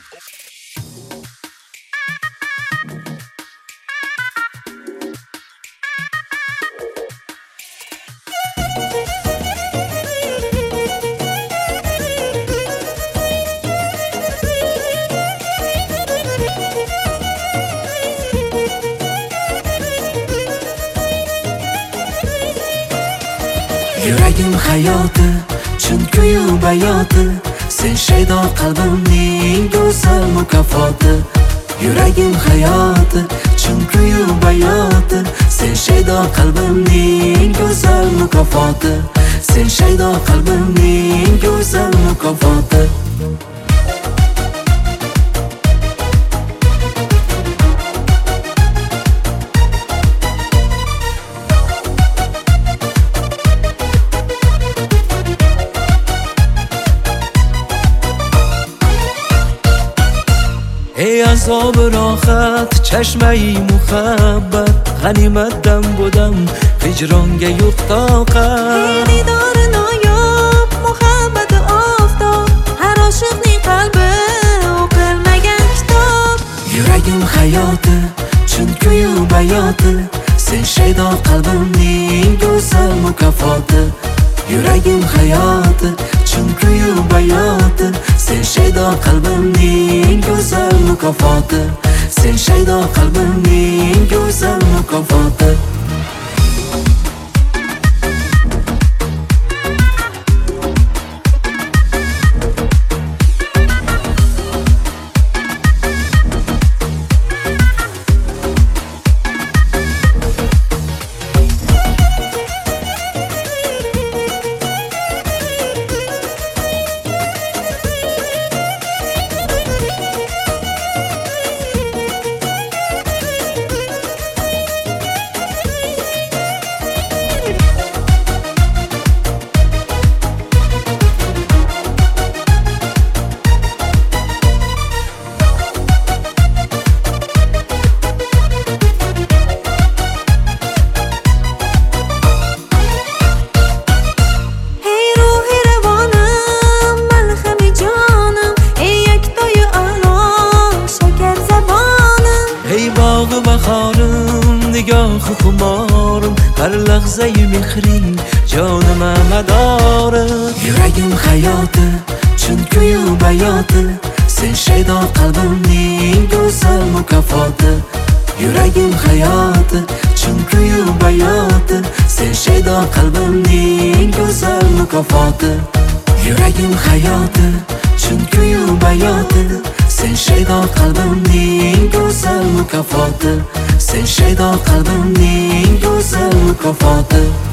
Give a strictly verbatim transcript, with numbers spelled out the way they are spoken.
Yuragim hayoti, chunkuyu bayoti, sen shaydo qalbimning go'zal mukofoti. Yuragim hayoti, chunkuyu bayoti, sen shaydo qalbimning go'zal mukofoti. Sen shaydo qalbimning go'zal mukofoti. ای عذاب راحت چشمه محبت غنیمتم بودم هجرانگه یک طاقت ای دیدار نایاب محبت آفتاب هر عاشقنی قلبه و قلمگن کتاب Yuragim hayoti, chunkuyu bayoti, sen shaydo qalbimning go'zal mukofoti. Yuragim hayoti, chunkuyu bayoti, sen shaydo qalbimning go'zal mukofoti. Sen shaydo qalbimning go'zal mukofoti. نگاه خمارم هر لحظه مهرین جانم مداره. Yuragim hayoti, chunkuyu bayoti, sen shaydo qalbimning go'zal mukofoti. Yuragim hayoti, chunkuyu bayoti, sen shaydo qalbimning go'zal mukofoti. Yuragim hayoti, chunkuyu bayoti, sen shaydo qalbimning go'zal mukofoti. Sen shaydo qalbimning go'zal mukofoti.